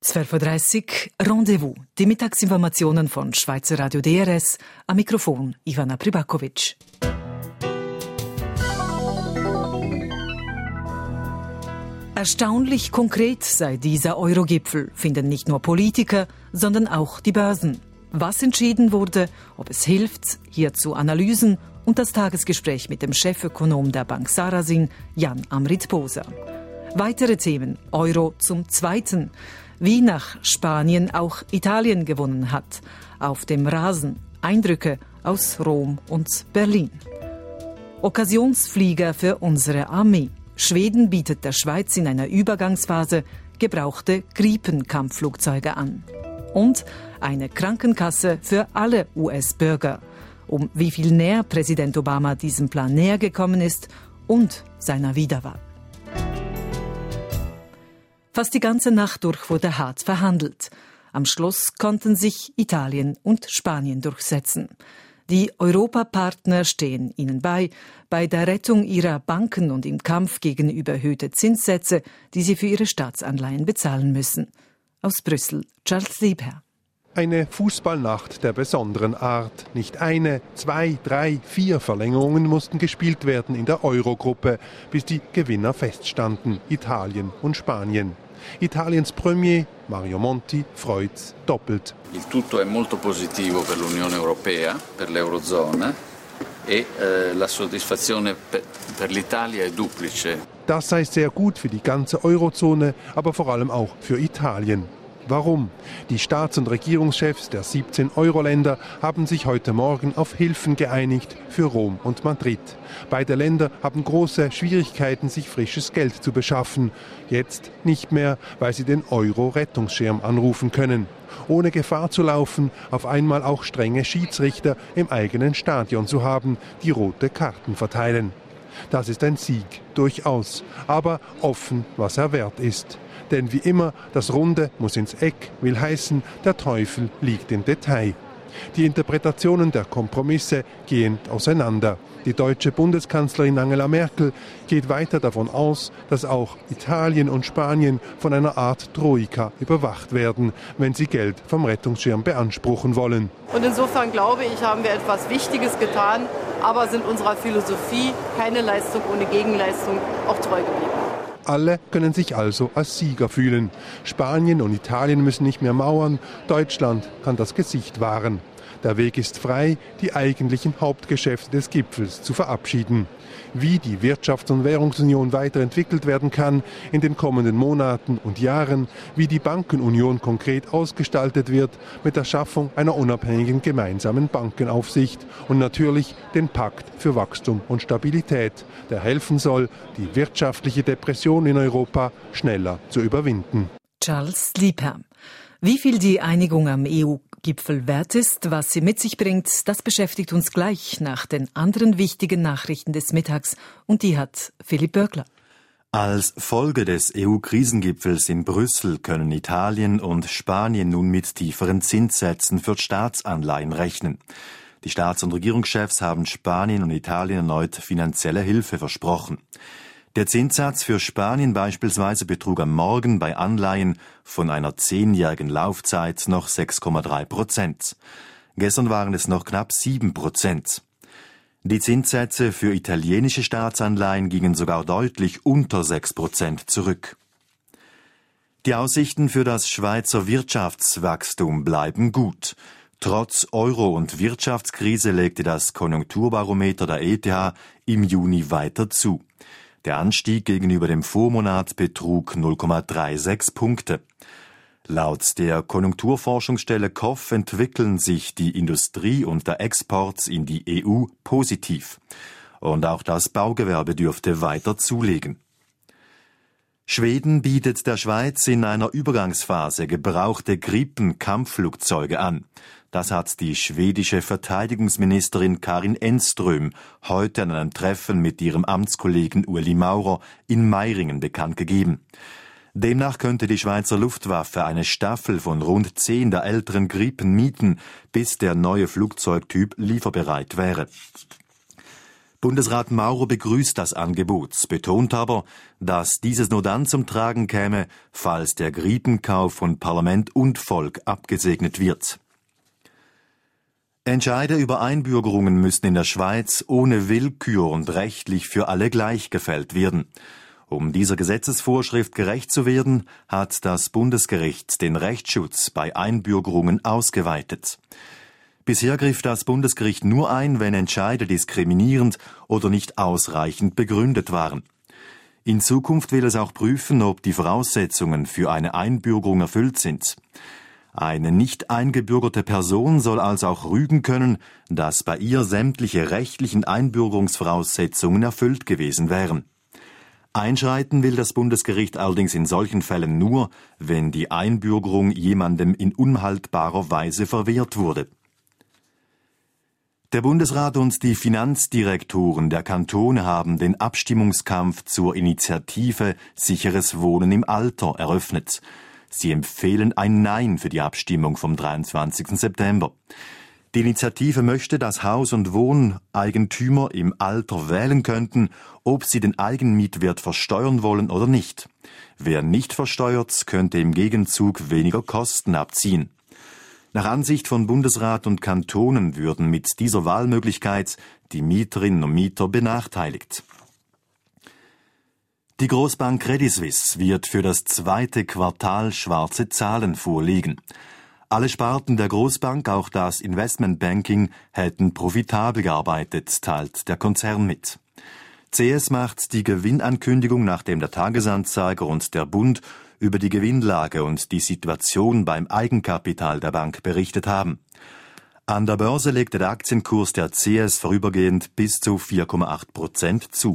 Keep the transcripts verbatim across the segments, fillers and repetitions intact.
zwölf Uhr dreißig Rendezvous. Die Mittagsinformationen von Schweizer Radio D R S. Am Mikrofon Ivana Pribakovic. Erstaunlich konkret sei dieser Euro-Gipfel, finden nicht nur Politiker, sondern auch die Börsen. Was entschieden wurde, ob es hilft, hierzu Analysen und das Tagesgespräch mit dem Chefökonom der Bank Sarasin, Jan Amrit Poser. Weitere Themen: Euro zum Zweiten. Wie nach Spanien auch Italien gewonnen hat. Auf dem Rasen. Eindrücke aus Rom und Berlin. Okkasionsflieger für unsere Armee. Schweden bietet der Schweiz in einer Übergangsphase gebrauchte Gripen-Kampfflugzeuge an. Und eine Krankenkasse für alle U S-Bürger. Um wie viel näher Präsident Obama diesem Plan näher gekommen ist und seiner Wiederwahl. Fast die ganze Nacht durch wurde hart verhandelt. Am Schluss konnten sich Italien und Spanien durchsetzen. Die Europapartner stehen ihnen bei, bei der Rettung ihrer Banken und im Kampf gegen überhöhte Zinssätze, die sie für ihre Staatsanleihen bezahlen müssen. Aus Brüssel, Charles Liebherr. Eine Fußballnacht der besonderen Art. Nicht eine, zwei, drei, vier Verlängerungen mussten gespielt werden in der Eurogruppe, bis die Gewinner feststanden, Italien und Spanien. Italiens Premier Mario Monti freut's doppelt. Il tutto è molto positivo per l'Unione Europea, per l'Eurozona e eh, la soddisfazione per, per l'Italia è duplice. Das sei sehr gut für die ganze Eurozone, aber vor allem auch für Italien. Warum? Die Staats- und Regierungschefs der siebzehn Euro-Länder haben sich heute Morgen auf Hilfen geeinigt für Rom und Madrid. Beide Länder haben große Schwierigkeiten, sich frisches Geld zu beschaffen. Jetzt nicht mehr, weil sie den Euro-Rettungsschirm anrufen können. Ohne Gefahr zu laufen, auf einmal auch strenge Schiedsrichter im eigenen Stadion zu haben, die rote Karten verteilen. Das ist ein Sieg, durchaus, aber offen, was er wert ist. Denn wie immer, das Runde muss ins Eck, will heißen, der Teufel liegt im Detail. Die Interpretationen der Kompromisse gehen auseinander. Die deutsche Bundeskanzlerin Angela Merkel geht weiter davon aus, dass auch Italien und Spanien von einer Art Troika überwacht werden, wenn sie Geld vom Rettungsschirm beanspruchen wollen. Und insofern glaube ich, haben wir etwas Wichtiges getan, aber sind unserer Philosophie, keine Leistung ohne Gegenleistung, auch treu geblieben. Alle können sich also als Sieger fühlen. Spanien und Italien müssen nicht mehr mauern, Deutschland kann das Gesicht wahren. Der Weg ist frei, die eigentlichen Hauptgeschäfte des Gipfels zu verabschieden. Wie die Wirtschafts- und Währungsunion weiterentwickelt werden kann in den kommenden Monaten und Jahren, wie die Bankenunion konkret ausgestaltet wird mit der Schaffung einer unabhängigen gemeinsamen Bankenaufsicht und natürlich den Pakt für Wachstum und Stabilität, der helfen soll, die wirtschaftliche Depression in Europa schneller zu überwinden. Charles Liebherr. Wie viel die Einigung am E U-Gipfel wert ist, was sie mit sich bringt, das beschäftigt uns gleich nach den anderen wichtigen Nachrichten des Mittags. Und die hat Philipp Börgler. Als Folge des E U-Krisengipfels in Brüssel können Italien und Spanien nun mit tieferen Zinssätzen für Staatsanleihen rechnen. Die Staats- und Regierungschefs haben Spanien und Italien erneut finanzielle Hilfe versprochen. Der Zinssatz für Spanien beispielsweise betrug am Morgen bei Anleihen von einer zehnjährigen Laufzeit noch sechs Komma drei Prozent. Gestern waren es noch knapp sieben Prozent. Die Zinssätze für italienische Staatsanleihen gingen sogar deutlich unter sechs Prozent zurück. Die Aussichten für das Schweizer Wirtschaftswachstum bleiben gut. Trotz Euro- und Wirtschaftskrise legte das Konjunkturbarometer der E T H im Juni weiter zu. Der Anstieg gegenüber dem Vormonat betrug null Komma sechsunddreißig Punkte. Laut der Konjunkturforschungsstelle K O F entwickeln sich die Industrie und der Export in die E U positiv. Und auch das Baugewerbe dürfte weiter zulegen. Schweden bietet der Schweiz in einer Übergangsphase gebrauchte Gripen-Kampfflugzeuge an. Das hat die schwedische Verteidigungsministerin Karin Enström heute an einem Treffen mit ihrem Amtskollegen Ueli Maurer in Meiringen bekannt gegeben. Demnach könnte die Schweizer Luftwaffe eine Staffel von rund zehn der älteren Gripen mieten, bis der neue Flugzeugtyp lieferbereit wäre. Bundesrat Maurer begrüßt das Angebot, betont aber, dass dieses nur dann zum Tragen käme, falls der Griepenkauf von Parlament und Volk abgesegnet wird. Entscheide über Einbürgerungen müssen in der Schweiz ohne Willkür und rechtlich für alle gleich gefällt werden. Um dieser Gesetzesvorschrift gerecht zu werden, hat das Bundesgericht den Rechtsschutz bei Einbürgerungen ausgeweitet. Bisher griff das Bundesgericht nur ein, wenn Entscheide diskriminierend oder nicht ausreichend begründet waren. In Zukunft will es auch prüfen, ob die Voraussetzungen für eine Einbürgerung erfüllt sind. Eine nicht eingebürgerte Person soll also auch rügen können, dass bei ihr sämtliche rechtlichen Einbürgerungsvoraussetzungen erfüllt gewesen wären. Einschreiten will das Bundesgericht allerdings in solchen Fällen nur, wenn die Einbürgerung jemandem in unhaltbarer Weise verwehrt wurde. Der Bundesrat und die Finanzdirektoren der Kantone haben den Abstimmungskampf zur Initiative Sicheres Wohnen im Alter eröffnet. Sie empfehlen ein Nein für die Abstimmung vom dreiundzwanzigsten September. Die Initiative möchte, dass Haus- und Wohneigentümer im Alter wählen könnten, ob sie den Eigenmietwert versteuern wollen oder nicht. Wer nicht versteuert, könnte im Gegenzug weniger Kosten abziehen. Nach Ansicht von Bundesrat und Kantonen würden mit dieser Wahlmöglichkeit die Mieterinnen und Mieter benachteiligt. Die Großbank Credit Suisse wird für das zweite Quartal schwarze Zahlen vorlegen. Alle Sparten der Großbank, auch das Investmentbanking, hätten profitabel gearbeitet, teilt der Konzern mit. C S macht die Gewinnankündigung, nachdem der Tagesanzeiger und der Bund über die Gewinnlage und die Situation beim Eigenkapital der Bank berichtet haben. An der Börse legte der Aktienkurs der C S vorübergehend bis zu vier Komma acht Prozent zu.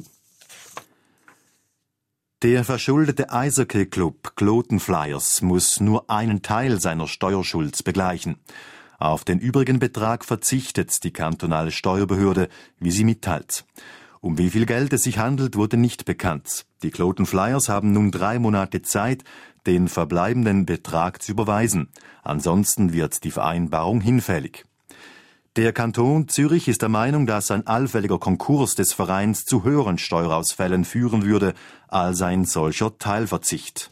Der verschuldete Eishockey-Club Kloten Flyers muss nur einen Teil seiner Steuerschuld begleichen. Auf den übrigen Betrag verzichtet die kantonale Steuerbehörde, wie sie mitteilt. Um wie viel Geld es sich handelt, wurde nicht bekannt. Die Kloten Flyers haben nun drei Monate Zeit, den verbleibenden Betrag zu überweisen. Ansonsten wird die Vereinbarung hinfällig. Der Kanton Zürich ist der Meinung, dass ein allfälliger Konkurs des Vereins zu höheren Steuerausfällen führen würde als ein solcher Teilverzicht.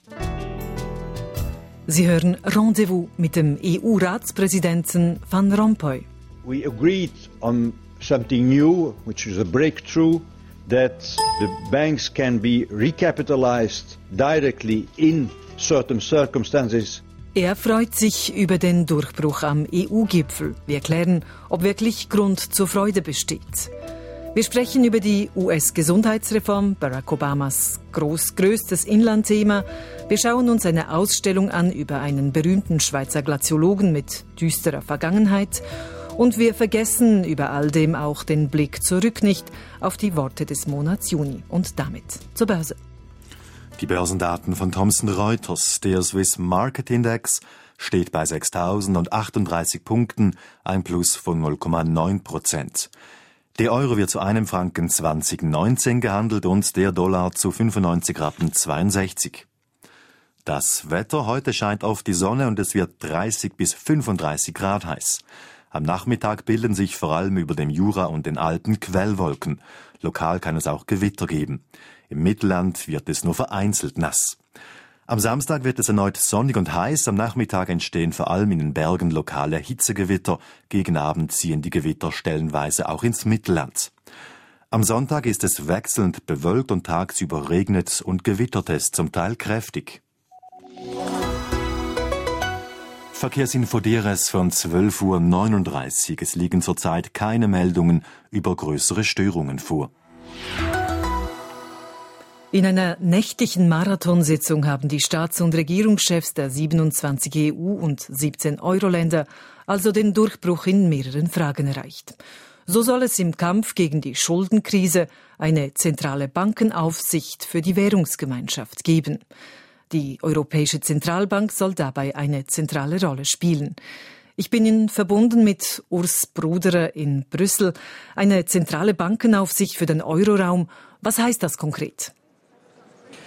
Sie hören Rendezvous mit dem E U-Ratspräsidenten Van Rompuy. We agreed on something new, which is a breakthrough, that the banks can be recapitalized directly in certain circumstances. Er freut sich über den Durchbruch am E U-Gipfel. Wir klären, ob wirklich Grund zur Freude besteht. Wir sprechen über die U S-Gesundheitsreform, Barack Obamas groß, größtes Inlandthema. Wir schauen uns eine Ausstellung an über einen berühmten Schweizer Glaziologen mit düsterer Vergangenheit. Und wir vergessen über all dem auch den Blick zurück nicht auf die Worte des Monats Juni. Und damit zur Börse. Die Börsendaten von Thomson Reuters. Der Swiss Market Index steht bei sechstausendachtunddreißig Punkten, ein Plus von null Komma neun Prozent. Der Euro wird zu einem Franken zwanzig neunzehn gehandelt und der Dollar zu fünfundneunzig Rappen zweiundsechzig. Das Wetter: Heute scheint oft die Sonne und es wird dreißig bis fünfunddreißig Grad heiß. Am Nachmittag bilden sich vor allem über dem Jura und den Alpen Quellwolken. Lokal kann es auch Gewitter geben. Im Mittelland wird es nur vereinzelt nass. Am Samstag wird es erneut sonnig und heiß. Am Nachmittag entstehen vor allem in den Bergen lokale Hitzegewitter. Gegen Abend ziehen die Gewitter stellenweise auch ins Mittelland. Am Sonntag ist es wechselnd bewölkt und tagsüber regnet und gewittert es zum Teil kräftig. Verkehrsinfo D R S von zwölf Uhr neununddreißig. Es liegen zurzeit keine Meldungen über größere Störungen vor. In einer nächtlichen Marathonsitzung haben die Staats- und Regierungschefs der siebenundzwanzig E U- und siebzehn Euro-Länder also den Durchbruch in mehreren Fragen erreicht. So soll es im Kampf gegen die Schuldenkrise eine zentrale Bankenaufsicht für die Währungsgemeinschaft geben. Die Europäische Zentralbank soll dabei eine zentrale Rolle spielen. Ich bin Ihnen verbunden mit Urs Bruderer in Brüssel. Eine zentrale Bankenaufsicht für den Euroraum. Was heißt das konkret?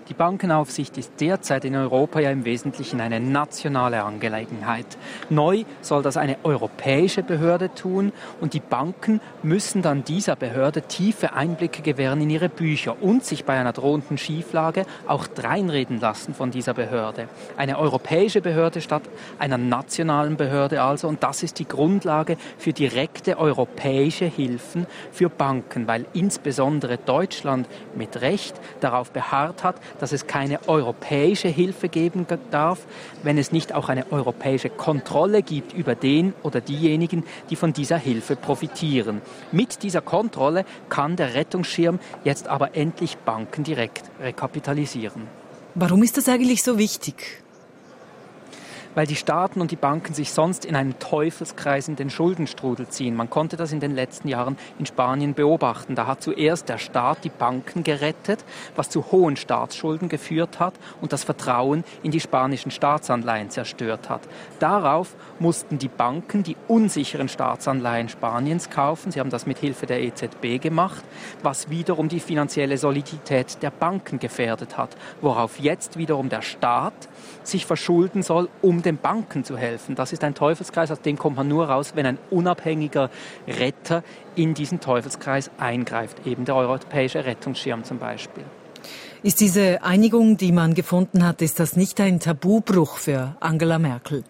Die Bankenaufsicht ist derzeit in Europa ja im Wesentlichen eine nationale Angelegenheit. Neu soll das eine europäische Behörde tun und die Banken müssen dann dieser Behörde tiefe Einblicke gewähren in ihre Bücher und sich bei einer drohenden Schieflage auch dreinreden lassen von dieser Behörde. Eine europäische Behörde statt einer nationalen Behörde also, und das ist die Grundlage für direkte europäische Hilfen für Banken, weil insbesondere Deutschland mit Recht darauf beharrt hat, dass es keine europäische Hilfe geben darf, wenn es nicht auch eine europäische Kontrolle gibt über den oder diejenigen, die von dieser Hilfe profitieren. Mit dieser Kontrolle kann der Rettungsschirm jetzt aber endlich Banken direkt rekapitalisieren. Warum ist das eigentlich so wichtig? Weil die Staaten und die Banken sich sonst in einen Teufelskreis in den Schuldenstrudel ziehen. Man konnte das in den letzten Jahren in Spanien beobachten. Da hat zuerst der Staat die Banken gerettet, was zu hohen Staatsschulden geführt hat und das Vertrauen in die spanischen Staatsanleihen zerstört hat. Darauf mussten die Banken die unsicheren Staatsanleihen Spaniens kaufen. Sie haben das mit Hilfe der E Z B gemacht, was wiederum die finanzielle Solidität der Banken gefährdet hat, worauf jetzt wiederum der Staat sich verschulden soll, um den Banken zu helfen. Das ist ein Teufelskreis, aus dem kommt man nur raus, wenn ein unabhängiger Retter in diesen Teufelskreis eingreift, eben der europäische Rettungsschirm zum Beispiel. Ist diese Einigung, die man gefunden hat, ist das nicht ein Tabubruch für Angela Merkel?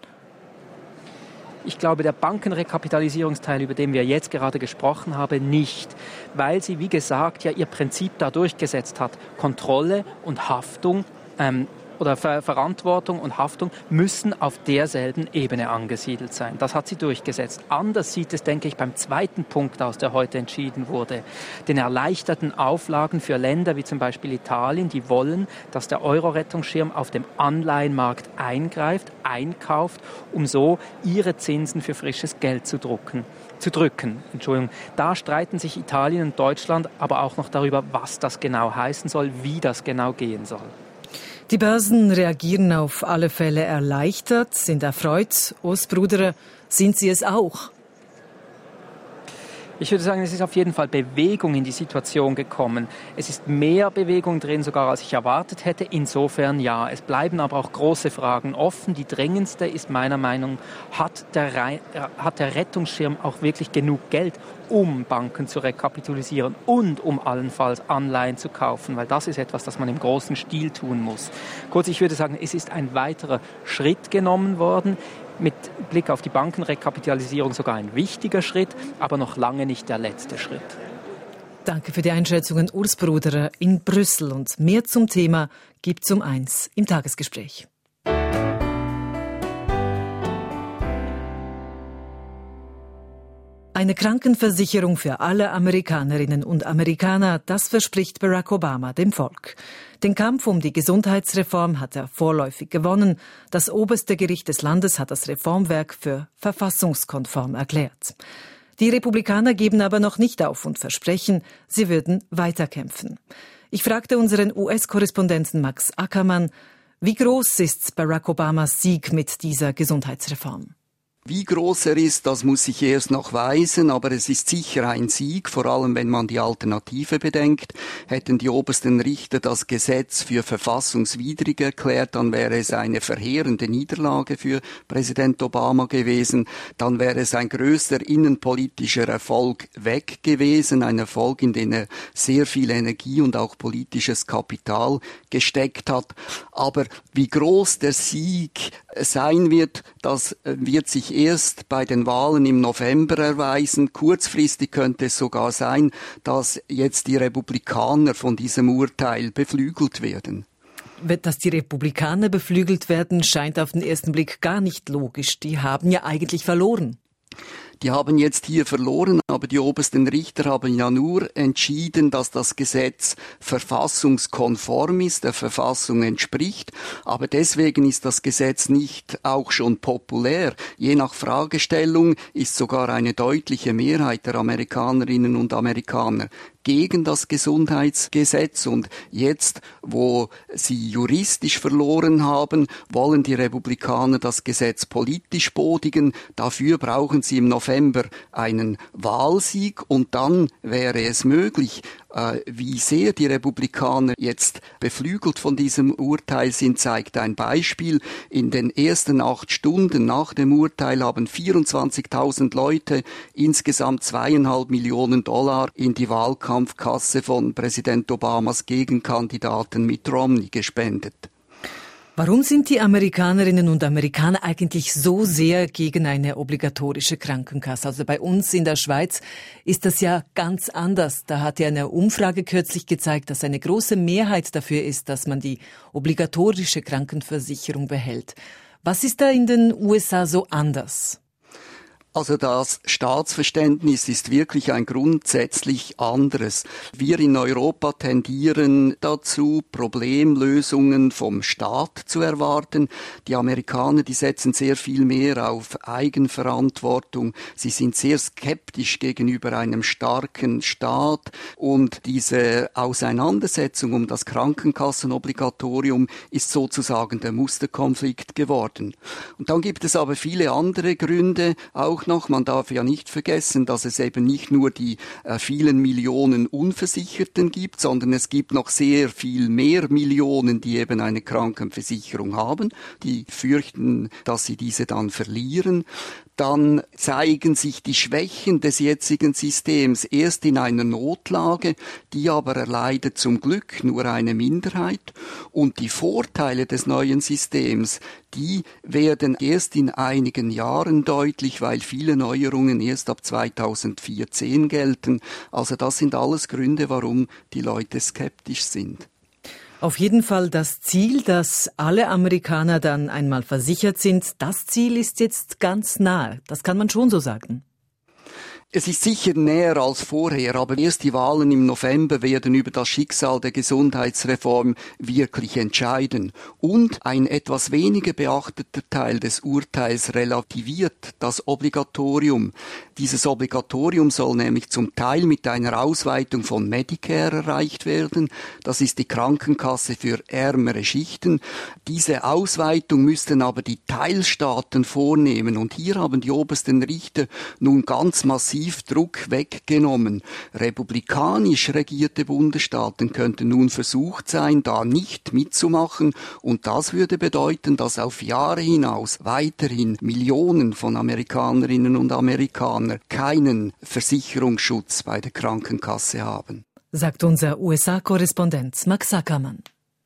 Ich glaube, der Bankenrekapitalisierungsteil, über den wir jetzt gerade gesprochen haben, nicht, weil sie, wie gesagt, ja ihr Prinzip da durchgesetzt hat. Kontrolle und Haftung ähm, oder Ver- Verantwortung und Haftung müssen auf derselben Ebene angesiedelt sein. Das hat sie durchgesetzt. Anders sieht es, denke ich, beim zweiten Punkt aus, der heute entschieden wurde. Den erleichterten Auflagen für Länder wie zum Beispiel Italien, die wollen, dass der Euro-Rettungsschirm auf dem Anleihenmarkt eingreift, einkauft, um so ihre Zinsen für frisches Geld zu drucken. zu drücken. Entschuldigung. Da streiten sich Italien und Deutschland aber auch noch darüber, was das genau heißen soll, wie das genau gehen soll. Die Börsen reagieren auf alle Fälle erleichtert, sind erfreut. Urs Bruderer, sind sie es auch? Ich würde sagen, es ist auf jeden Fall Bewegung in die Situation gekommen. Es ist mehr Bewegung drin, sogar als ich erwartet hätte. Insofern ja. Es bleiben aber auch große Fragen offen. Die drängendste ist meiner Meinung nach, hat der, Re- hat der Rettungsschirm auch wirklich genug Geld, um Banken zu rekapitalisieren und um allenfalls Anleihen zu kaufen? Weil das ist etwas, das man im großen Stil tun muss. Kurz, ich würde sagen, es ist ein weiterer Schritt genommen worden. Mit Blick auf die Bankenrekapitalisierung sogar ein wichtiger Schritt, aber noch lange nicht der letzte Schritt. Danke für die Einschätzungen, Urs Bruderer in Brüssel. Und mehr zum Thema gibt's um eins im Tagesgespräch. Eine Krankenversicherung für alle Amerikanerinnen und Amerikaner, das verspricht Barack Obama dem Volk. Den Kampf um die Gesundheitsreform hat er vorläufig gewonnen. Das oberste Gericht des Landes hat das Reformwerk für verfassungskonform erklärt. Die Republikaner geben aber noch nicht auf und versprechen, sie würden weiterkämpfen. Ich fragte unseren U S-Korrespondenten Max Ackermann, wie groß ist Barack Obamas Sieg mit dieser Gesundheitsreform? Wie groß er ist, das muss sich erst noch weisen, aber es ist sicher ein Sieg, vor allem wenn man die Alternative bedenkt. Hätten die obersten Richter das Gesetz für verfassungswidrig erklärt, dann wäre es eine verheerende Niederlage für Präsident Obama gewesen. Dann wäre es ein größter innenpolitischer Erfolg weg gewesen, ein Erfolg, in den er sehr viel Energie und auch politisches Kapital gesteckt hat. Aber wie groß der Sieg sein wird, das wird sich erst bei den Wahlen im November erweisen. Kurzfristig könnte es sogar sein, dass jetzt die Republikaner von diesem Urteil beflügelt werden. Dass die Republikaner beflügelt werden, scheint auf den ersten Blick gar nicht logisch. Die haben ja eigentlich verloren. Die haben jetzt hier verloren, aber die obersten Richter haben ja nur entschieden, dass das Gesetz verfassungskonform ist, der Verfassung entspricht. Aber deswegen ist das Gesetz nicht auch schon populär. Je nach Fragestellung ist sogar eine deutliche Mehrheit der Amerikanerinnen und Amerikaner gegen das Gesundheitsgesetz. Und jetzt, wo sie juristisch verloren haben, wollen die Republikaner das Gesetz politisch bodigen. Dafür brauchen sie im November einen Wahlsieg und dann wäre es möglich, Wie sehr die Republikaner jetzt beflügelt von diesem Urteil sind, zeigt ein Beispiel. In den ersten acht Stunden nach dem Urteil haben vierundzwanzigtausend Leute insgesamt zweieinhalb Millionen Dollar in die Wahlkampfkasse von Präsident Obamas Gegenkandidaten Mitt Romney gespendet. Warum sind die Amerikanerinnen und Amerikaner eigentlich so sehr gegen eine obligatorische Krankenkasse? Also bei uns in der Schweiz ist das ja ganz anders. Da hat ja eine Umfrage kürzlich gezeigt, dass eine große Mehrheit dafür ist, dass man die obligatorische Krankenversicherung behält. Was ist da in den U S A so anders? Also das Staatsverständnis ist wirklich ein grundsätzlich anderes. Wir in Europa tendieren dazu, Problemlösungen vom Staat zu erwarten. Die Amerikaner, die setzen sehr viel mehr auf Eigenverantwortung. Sie sind sehr skeptisch gegenüber einem starken Staat. Und diese Auseinandersetzung um das Krankenkassenobligatorium ist sozusagen der Musterkonflikt geworden. Und dann gibt es aber viele andere Gründe, auch noch, man darf ja nicht vergessen, dass es eben nicht nur die äh, vielen Millionen Unversicherten gibt, sondern es gibt noch sehr viel mehr Millionen, die eben eine Krankenversicherung haben, die fürchten, dass sie diese dann verlieren. Dann zeigen sich die Schwächen des jetzigen Systems erst in einer Notlage, die aber erleidet zum Glück nur eine Minderheit. Und die Vorteile des neuen Systems, die werden erst in einigen Jahren deutlich, weil viele Neuerungen erst ab zweitausendvierzehn gelten. Also das sind alles Gründe, warum die Leute skeptisch sind. Auf jeden Fall das Ziel, dass alle Amerikaner dann einmal versichert sind, das Ziel ist jetzt ganz nahe. Das kann man schon so sagen. Es ist sicher näher als vorher, aber erst die Wahlen im November werden über das Schicksal der Gesundheitsreform wirklich entscheiden. Und ein etwas weniger beachteter Teil des Urteils relativiert das Obligatorium. Dieses Obligatorium soll nämlich zum Teil mit einer Ausweitung von Medicare erreicht werden. Das ist die Krankenkasse für ärmere Schichten. Diese Ausweitung müssten aber die Teilstaaten vornehmen. Und hier haben die obersten Richter nun ganz massiv Druck weggenommen. Republikanisch regierte Bundesstaaten könnten nun versucht sein, da nicht mitzumachen, und das würde bedeuten, dass auf Jahre hinaus weiterhin Millionen von Amerikanerinnen und Amerikanern keinen Versicherungsschutz bei der Krankenkasse haben. Sagt unser U S A-Korrespondent Max Ackermann.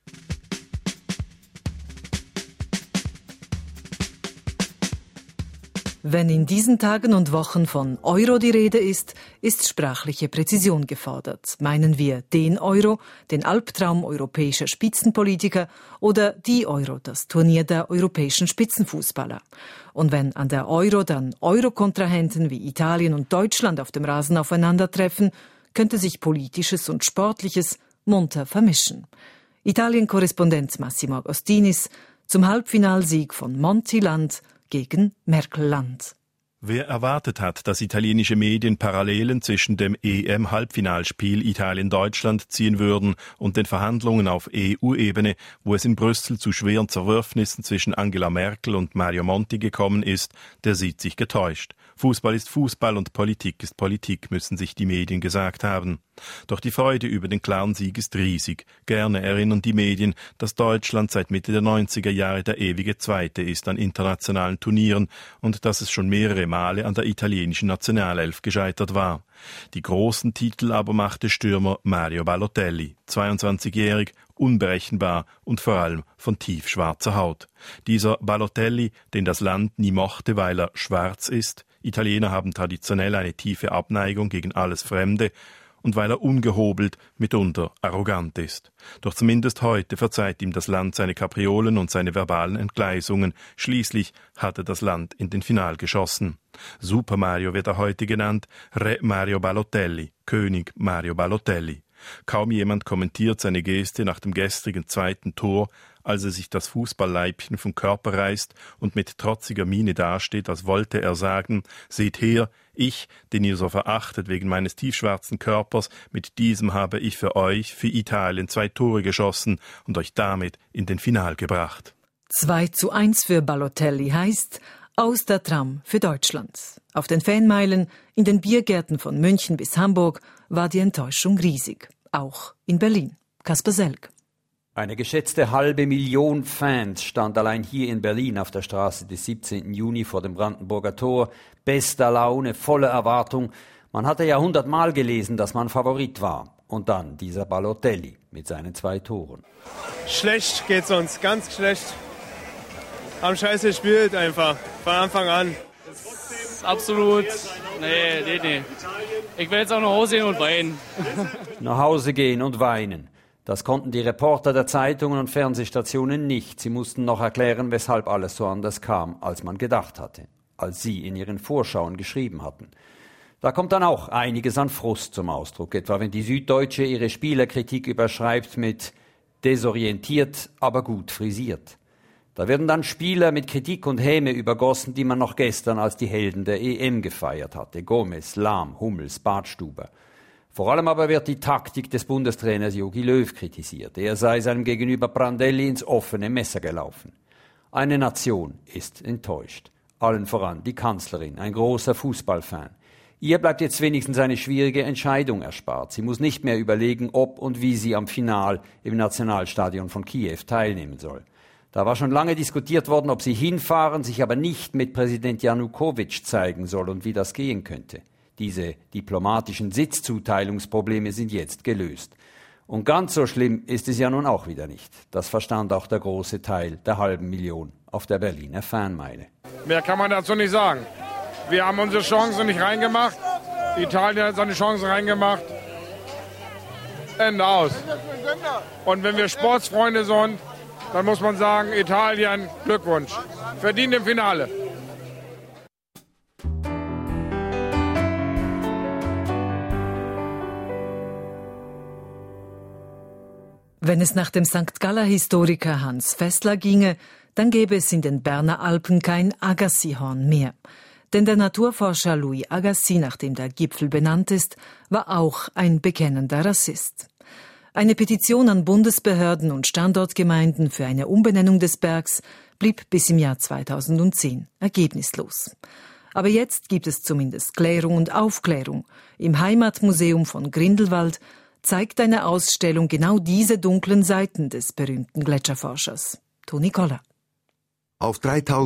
Wenn in diesen Tagen und Wochen von Euro die Rede ist, ist sprachliche Präzision gefordert. Meinen wir den Euro, den Albtraum europäischer Spitzenpolitiker, oder die Euro, das Turnier der europäischen Spitzenfußballer? Und wenn an der Euro dann Euro-Kontrahenten wie Italien und Deutschland auf dem Rasen aufeinandertreffen, könnte sich Politisches und Sportliches munter vermischen. Italien-Korrespondent Massimo Agostinis zum Halbfinalsieg von Montiland gegen Merkelland. Wer erwartet hat, dass italienische Medien Parallelen zwischen dem E M-Halbfinalspiel Italien-Deutschland ziehen würden und den Verhandlungen auf E U-Ebene, wo es in Brüssel zu schweren Zerwürfnissen zwischen Angela Merkel und Mario Monti gekommen ist, der sieht sich getäuscht. Fußball ist Fußball und Politik ist Politik, müssen sich die Medien gesagt haben. Doch die Freude über den klaren Sieg ist riesig. Gerne erinnern die Medien, dass Deutschland seit Mitte der neunziger Jahre der ewige Zweite ist an internationalen Turnieren und dass es schon mehrere Male an der italienischen Nationalelf gescheitert war. Die großen Titel aber machte Stürmer Mario Balotelli, zweiundzwanzigjährig, unberechenbar und vor allem von tiefschwarzer Haut. Dieser Balotelli, den das Land nie mochte, weil er schwarz ist, Italiener haben traditionell eine tiefe Abneigung gegen alles Fremde, und weil er ungehobelt, mitunter arrogant ist. Doch zumindest heute verzeiht ihm das Land seine Kapriolen und seine verbalen Entgleisungen. Schließlich hat er das Land in den Final geschossen. Super Mario wird er heute genannt, Re Mario Balotelli, König Mario Balotelli. Kaum jemand kommentiert seine Geste nach dem gestrigen zweiten Tor, als er sich das Fußballleibchen vom Körper reißt und mit trotziger Miene dasteht, als wollte er sagen, seht her, ich, den ihr so verachtet wegen meines tiefschwarzen Körpers, mit diesem habe ich für euch, für Italien, zwei Tore geschossen und euch damit in den Final gebracht. zwei zu eins für Balotelli heißt aus der Tram für Deutschland. Auf den Fanmeilen, in den Biergärten von München bis Hamburg war die Enttäuschung riesig. auch in Berlin. Kasper Selk. Eine geschätzte halbe Million Fans stand allein hier in Berlin auf der Straße des siebzehnten Juni vor dem Brandenburger Tor. Bester Laune, voller Erwartung. Man hatte ja hundertmal gelesen, dass man Favorit war. Und dann dieser Balotelli mit seinen zwei Toren. Schlecht geht's uns, ganz schlecht. Haben scheiße gespielt einfach, von Anfang an. Absolut, nee, nee, nee. Ich will jetzt auch nach Hause gehen und weinen. Nach Hause gehen und weinen. Das konnten die Reporter der Zeitungen und Fernsehstationen nicht. Sie mussten noch erklären, weshalb alles so anders kam, als man gedacht hatte, als sie in ihren Vorschauen geschrieben hatten. Da kommt dann auch einiges an Frust zum Ausdruck, etwa wenn die Süddeutsche ihre Spielerkritik überschreibt mit desorientiert, aber gut frisiert. Da werden dann Spieler mit Kritik und Häme übergossen, die man noch gestern als die Helden der E M gefeiert hatte. Gomez, Lahm, Hummels, Badstuber. Vor allem aber wird die Taktik des Bundestrainers Jogi Löw kritisiert. Er sei seinem Gegenüber Prandelli ins offene Messer gelaufen. Eine Nation ist enttäuscht. Allen voran die Kanzlerin, ein großer Fußballfan. Ihr bleibt jetzt wenigstens eine schwierige Entscheidung erspart. Sie muss nicht mehr überlegen, ob und wie sie am Final im Nationalstadion von Kiew teilnehmen soll. Da war schon lange diskutiert worden, ob sie hinfahren, sich aber nicht mit Präsident Janukowitsch zeigen soll und wie das gehen könnte. Diese diplomatischen Sitzzuteilungsprobleme sind jetzt gelöst. Und ganz so schlimm ist es ja nun auch wieder nicht. Das verstand auch der große Teil der halben Million auf der Berliner Fanmeile. Mehr kann man dazu nicht sagen. Wir haben unsere Chancen nicht reingemacht. Italien hat seine Chancen reingemacht. Ende aus. Und wenn wir Sportsfreunde sind, dann muss man sagen, Italien, Glückwunsch. Verdient im Finale. Wenn es nach dem Sankt Galler Historiker Hans Fessler ginge, dann gäbe es in den Berner Alpen kein Agassihorn mehr. Denn der Naturforscher Louis Agassiz, nach dem der Gipfel benannt ist, war auch ein bekennender Rassist. Eine Petition an Bundesbehörden und Standortgemeinden für eine Umbenennung des Bergs blieb bis im Jahr zweitausendzehn ergebnislos. Aber jetzt gibt es zumindest Klärung und Aufklärung. Im Heimatmuseum von Grindelwald zeigt eine Ausstellung genau diese dunklen Seiten des berühmten Gletscherforschers. Toni Koller. Auf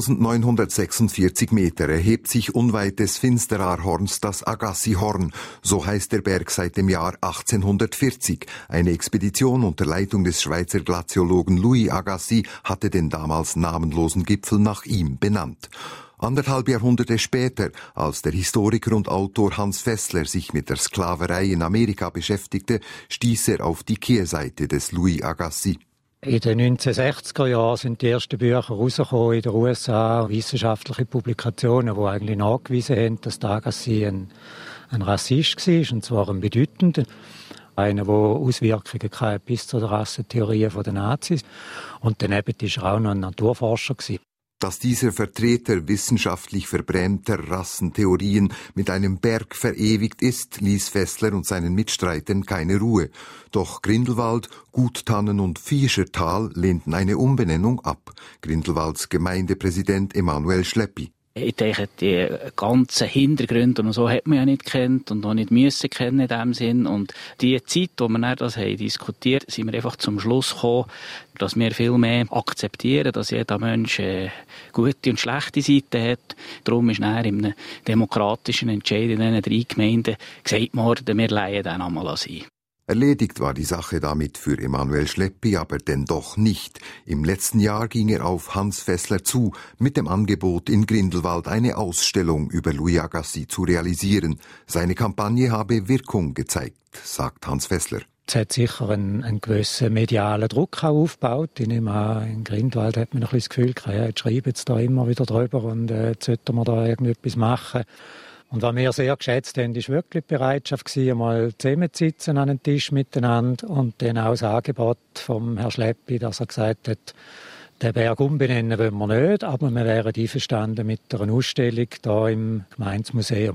dreitausendneunhundertsechsundvierzig Meter erhebt sich unweit des Finsteraarhorns das Agassihorn. So heißt der Berg seit dem Jahr achtzehnhundertvierzig. Eine Expedition unter Leitung des Schweizer Glaziologen Louis Agassiz hatte den damals namenlosen Gipfel nach ihm benannt. Anderthalb Jahrhunderte später, als der Historiker und Autor Hans Fessler sich mit der Sklaverei in Amerika beschäftigte, stieß er auf die Kehrseite des Louis Agassiz. In den neunzehnhundertsechziger Jahren sind die ersten Bücher rausgekommen in den U S A, wissenschaftliche Publikationen, die eigentlich nachgewiesen haben, dass Agassiz ein, ein Rassist war, und zwar ein bedeutender. Einer, der Auswirkungen hatte bis zu der Rassentheorie der Nazis. Und daneben war er auch noch ein Naturforscher. Dass dieser Vertreter wissenschaftlich verbrämter Rassentheorien mit einem Berg verewigt ist, ließ Fessler und seinen Mitstreitern keine Ruhe. Doch Grindelwald, Guttannen und Vieschertal lehnten eine Umbenennung ab. Grindelwalds Gemeindepräsident Emanuel Schleppi. Ich denke, die ganzen Hintergründe und so hat man ja nicht kennt und auch nicht müssen kennen in dem Sinn. Und die Zeit, wo wir dann das haben diskutiert, sind wir einfach zum Schluss gekommen, dass wir viel mehr akzeptieren, dass jeder Mensch eine gute und schlechte Seite hat. Darum ist dann in einem demokratischen Entscheid in diesen drei Gemeinden gesagt worden, wir leihen den einmal sein. Erledigt war die Sache damit für Emanuel Schleppi aber denn doch nicht. Im letzten Jahr ging er auf Hans Fessler zu, mit dem Angebot, in Grindelwald eine Ausstellung über Louis Agassiz zu realisieren. Seine Kampagne habe Wirkung gezeigt, sagt Hans Fessler. Es hat sicher einen, einen gewissen medialen Druck auch aufgebaut. Ich nehme an, in Grindelwald hat man ein bisschen das Gefühl, ja, jetzt schreiben sie da immer wieder drüber und äh, jetzt sollten wir da irgendetwas machen. Und was wir sehr geschätzt haben, war wirklich die Bereitschaft, einmal zusammenzusitzen an einem Tisch miteinander und dann auch das Angebot vom Herrn Schleppi, dass er gesagt hat, den Berg umbenennen wollen wir nicht, aber wir wären einverstanden mit einer Ausstellung hier im Gemeindemuseum.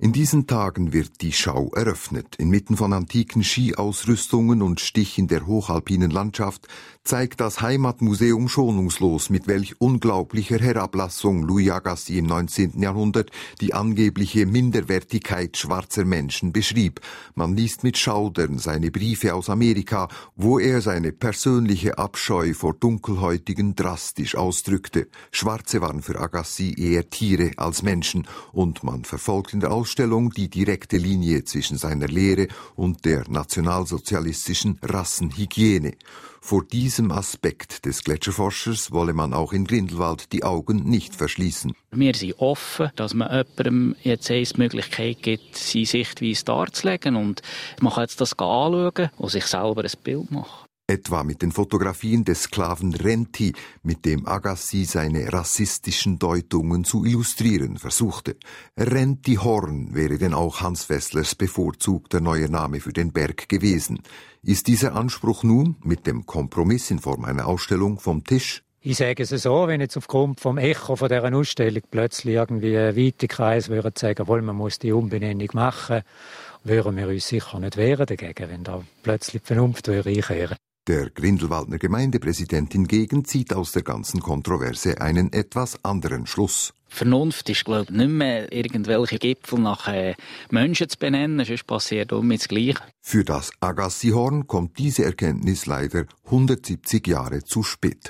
In diesen Tagen wird die Schau eröffnet. Inmitten von antiken Skiausrüstungen und Stichen der hochalpinen Landschaft zeigt das Heimatmuseum schonungslos, mit welch unglaublicher Herablassung Louis Agassiz im neunzehnten Jahrhundert die angebliche Minderwertigkeit schwarzer Menschen beschrieb. Man liest mit Schaudern seine Briefe aus Amerika, wo er seine persönliche Abscheu vor Dunkelhäutigen drastisch ausdrückte. Schwarze waren für Agassiz eher Tiere als Menschen, und man verfolgt in der Ausstellung die direkte Linie zwischen seiner Lehre und der nationalsozialistischen Rassenhygiene. Vor diesem Aspekt des Gletscherforschers wolle man auch in Grindelwald die Augen nicht verschließen. Wir sind offen, dass man jemandem jetzt die Möglichkeit gibt, seine Sichtweise darzulegen, und man kann jetzt das anschauen und sich selber ein Bild machen. Etwa mit den Fotografien des Sklaven Renti, mit dem Agassiz seine rassistischen Deutungen zu illustrieren versuchte. Renti Horn wäre denn auch Hans Fesslers bevorzugter neuer Name für den Berg gewesen. Ist dieser Anspruch nun mit dem Kompromiss in Form einer Ausstellung vom Tisch? Ich sage es so, wenn jetzt aufgrund vom Echo von dieser Ausstellung plötzlich irgendwie ein weiter Kreis würde sagen, wohl, man muss die Umbenennung machen, würden wir uns sicher nicht wehren dagegen, wenn da plötzlich die Vernunft einkehren. Der Grindelwaldner Gemeindepräsident hingegen zieht aus der ganzen Kontroverse einen etwas anderen Schluss. Vernunft ist, glaube ich, nicht mehr irgendwelche Gipfel nach äh, Menschen zu benennen, sonst passiert um das Gleiche. Für das Agassiz-Horn kommt diese Erkenntnis leider hundertsiebzig Jahre zu spät.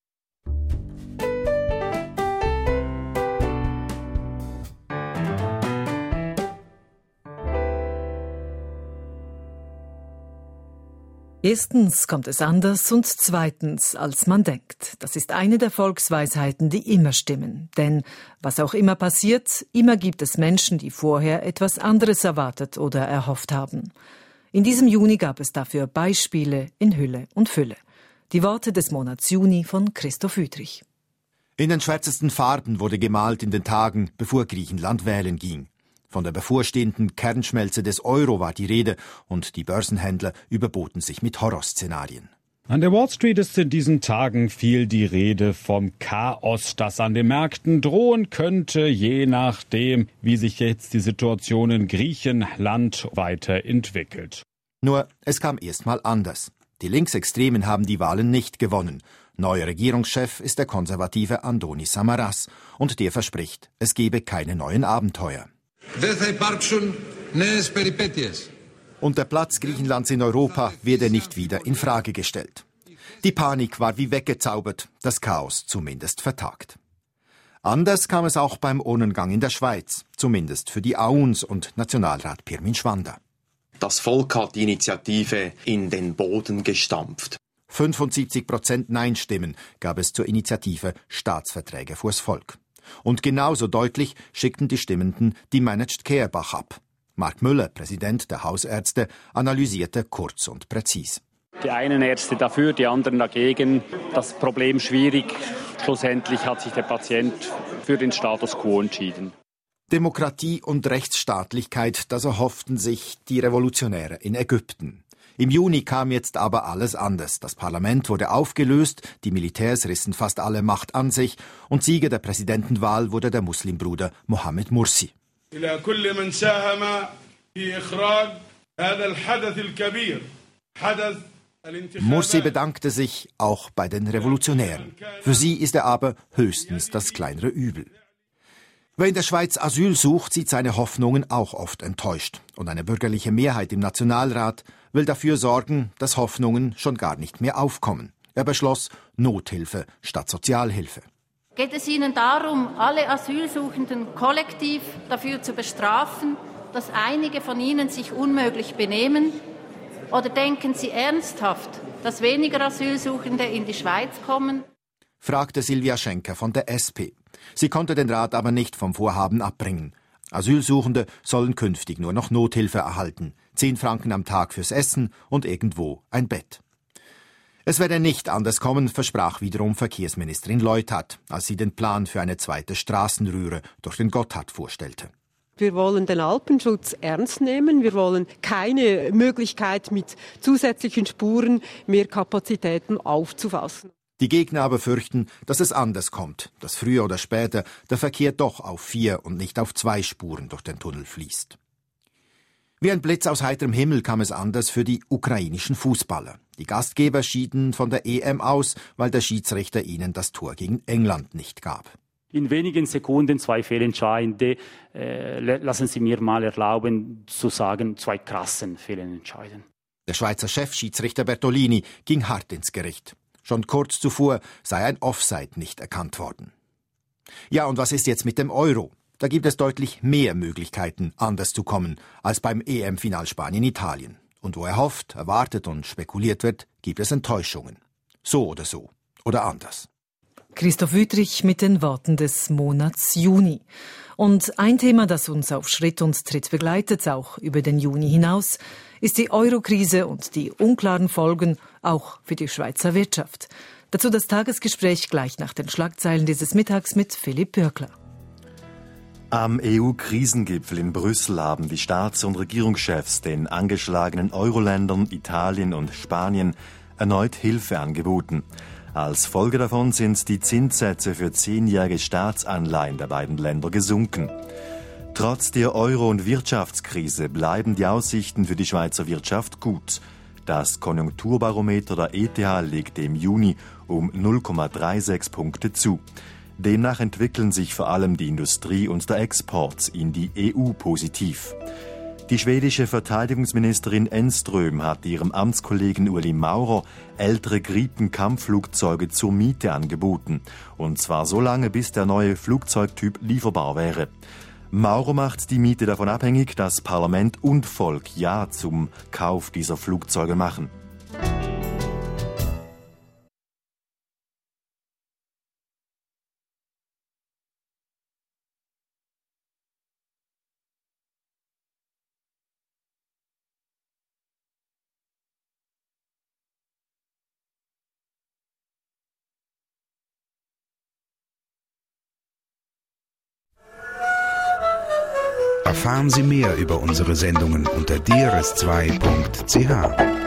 Erstens kommt es anders und zweitens, als man denkt. Das ist eine der Volksweisheiten, die immer stimmen. Denn was auch immer passiert, immer gibt es Menschen, die vorher etwas anderes erwartet oder erhofft haben. In diesem Juni gab es dafür Beispiele in Hülle und Fülle. Die Worte des Monats Juni von Christoph Wüthrich. In den schwärzesten Farben wurde gemalt in den Tagen, bevor Griechenland wählen ging. Von der bevorstehenden Kernschmelze des Euro war die Rede und die Börsenhändler überboten sich mit Horrorszenarien. An der Wall Street ist in diesen Tagen viel die Rede vom Chaos, das an den Märkten drohen könnte, je nachdem, wie sich jetzt die Situation in Griechenland weiterentwickelt. Nur, es kam erstmal anders. Die Linksextremen haben die Wahlen nicht gewonnen. Neuer Regierungschef ist der konservative Andonis Samaras und der verspricht, es gebe keine neuen Abenteuer. Und der Platz Griechenlands in Europa werde nicht wieder in Frage gestellt. Die Panik war wie weggezaubert, das Chaos zumindest vertagt. Anders kam es auch beim Urnengang in der Schweiz, zumindest für die Auns und Nationalrat Pirmin Schwanda. Das Volk hat die Initiative in den Boden gestampft. fünfundsiebzig Prozent Nein-Stimmen gab es zur Initiative Staatsverträge vors Volk. Und genauso deutlich schickten die Stimmenden die Managed Care Bach ab. Mark Müller, Präsident der Hausärzte, analysierte kurz und präzis. Die einen Ärzte dafür, die anderen dagegen. Das Problem schwierig. Schlussendlich hat sich der Patient für den Status quo entschieden. Demokratie und Rechtsstaatlichkeit, das erhofften sich die Revolutionäre in Ägypten. Im Juni kam jetzt aber alles anders. Das Parlament wurde aufgelöst, die Militärs rissen fast alle Macht an sich und Sieger der Präsidentenwahl wurde der Muslimbruder Mohamed Mursi. Mursi bedankte sich auch bei den Revolutionären. Für sie ist er aber höchstens das kleinere Übel. Wer in der Schweiz Asyl sucht, sieht seine Hoffnungen auch oft enttäuscht. Und eine bürgerliche Mehrheit im Nationalrat will dafür sorgen, dass Hoffnungen schon gar nicht mehr aufkommen. Er beschloss Nothilfe statt Sozialhilfe. Geht es Ihnen darum, alle Asylsuchenden kollektiv dafür zu bestrafen, dass einige von ihnen sich unmöglich benehmen? Oder denken Sie ernsthaft, dass weniger Asylsuchende in die Schweiz kommen? Fragte Silvia Schenker von der S P. Sie konnte den Rat aber nicht vom Vorhaben abbringen. Asylsuchende sollen künftig nur noch Nothilfe erhalten. Zehn Franken am Tag fürs Essen und irgendwo ein Bett. Es werde nicht anders kommen, versprach wiederum Verkehrsministerin Leuthard, als sie den Plan für eine zweite Straßenröhre durch den Gotthard vorstellte. Wir wollen den Alpenschutz ernst nehmen. Wir wollen keine Möglichkeit, mit zusätzlichen Spuren mehr Kapazitäten aufzufassen. Die Gegner aber fürchten, dass es anders kommt, dass früher oder später der Verkehr doch auf vier und nicht auf zwei Spuren durch den Tunnel fließt. Wie ein Blitz aus heiterem Himmel kam es anders für die ukrainischen Fußballer. Die Gastgeber schieden von der E M aus, weil der Schiedsrichter ihnen das Tor gegen England nicht gab. In wenigen Sekunden zwei Fehlentscheide, äh, lassen Sie mir mal erlauben zu sagen, zwei krassen Fehlentscheiden. Der Schweizer Chefschiedsrichter Bertolini ging hart ins Gericht. Schon kurz zuvor sei ein Offside nicht erkannt worden. Ja, und was ist jetzt mit dem Euro? Da gibt es deutlich mehr Möglichkeiten, anders zu kommen, als beim E M-Final Spanien-Italien. Und wo erhofft, erwartet und spekuliert wird, gibt es Enttäuschungen. So oder so. Oder anders. Christoph Wüthrich mit den Worten des Monats Juni. Und ein Thema, das uns auf Schritt und Tritt begleitet, auch über den Juni hinaus, ist die Euro-Krise und die unklaren Folgen auch für die Schweizer Wirtschaft. Dazu das Tagesgespräch gleich nach den Schlagzeilen dieses Mittags mit Philipp Bürkler. Am E U-Krisengipfel in Brüssel haben die Staats- und Regierungschefs den angeschlagenen Euro-Ländern Italien und Spanien erneut Hilfe angeboten. Als Folge davon sind die Zinssätze für zehnjährige Staatsanleihen der beiden Länder gesunken. Trotz der Euro- und Wirtschaftskrise bleiben die Aussichten für die Schweizer Wirtschaft gut. Das Konjunkturbarometer der E T H legte im Juni um null Komma sechsunddreißig Punkte zu. Demnach entwickeln sich vor allem die Industrie und der Export in die E U positiv. Die schwedische Verteidigungsministerin Enström hat ihrem Amtskollegen Ueli Maurer ältere Gripen-Kampfflugzeuge zur Miete angeboten. Und zwar so lange, bis der neue Flugzeugtyp lieferbar wäre. Maurer macht die Miete davon abhängig, dass Parlament und Volk Ja zum Kauf dieser Flugzeuge machen. Erfahren Sie mehr über unsere Sendungen unter d r s zwei punkt c h.